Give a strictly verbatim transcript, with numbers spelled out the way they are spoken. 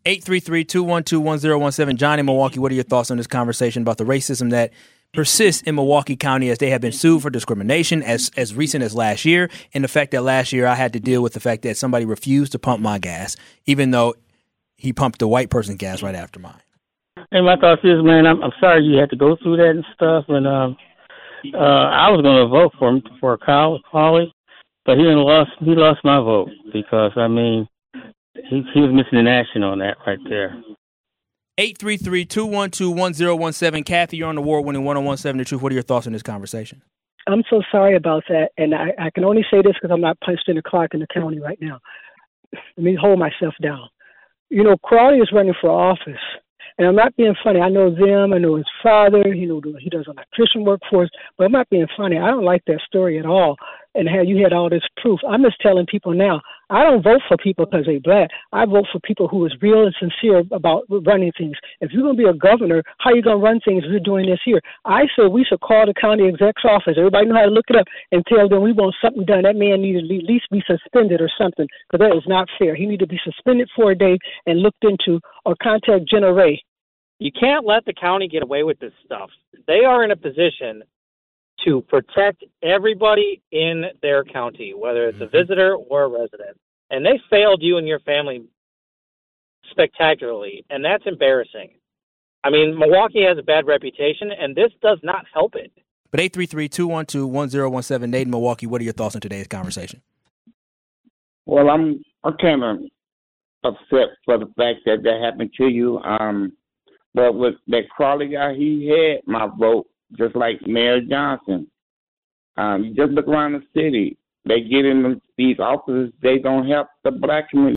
eight three three, two one two, one zero one seven. John in Milwaukee, what are your thoughts on this conversation about the racism that persists in Milwaukee County as they have been sued for discrimination as, as recent as last year, and the fact that last year I had to deal with the fact that somebody refused to pump my gas, even though he pumped the white person's gas right after mine. Hey, my thoughts is, man, I'm, I'm sorry you had to go through that and stuff, and um, uh, I was going to vote for him, for Kyle Hawley, but he lost, he lost my vote because, I mean, he, he was missing in action on that right there. eight three three, two one two, one zero one seven. Kathy, you're on the award-winning one oh one seven The Truth. What are your thoughts on this conversation? I'm so sorry about that, and I, I can only say this because I'm not punched in the clock in the county right now. Let me hold myself down. You know, Crawley is running for office, and I'm not being funny. I know them. I know his father. You know, he does electrician work for us, but I'm not being funny. I don't like that story at all, and how you had all this proof. I'm just telling people now, I don't vote for people because they're black. I vote for people who is real and sincere about running things. If you're going to be a governor, how are you going to run things if you're doing this here? I said we should call the county exec's office. Everybody know how to look it up and tell them we want something done. That man needs to at least be suspended or something, because that is not fair. He needs to be suspended for a day and looked into, or contact Jenna Ray. You can't let the county get away with this stuff. They are in a position to protect everybody in their county, whether it's a visitor or a resident. And they failed you and your family spectacularly, and that's embarrassing. I mean, Milwaukee has a bad reputation, and this does not help it. But eight three three, two one two, one zero one seven, Nate in Milwaukee, what are your thoughts on today's conversation? Well, I'm I'm kind of upset for the fact that that happened to you. Um, but with that Crawley guy, he had my vote, just like Mayor Johnson. Um, you just look around the city. They get in these offices, they don't help the black community.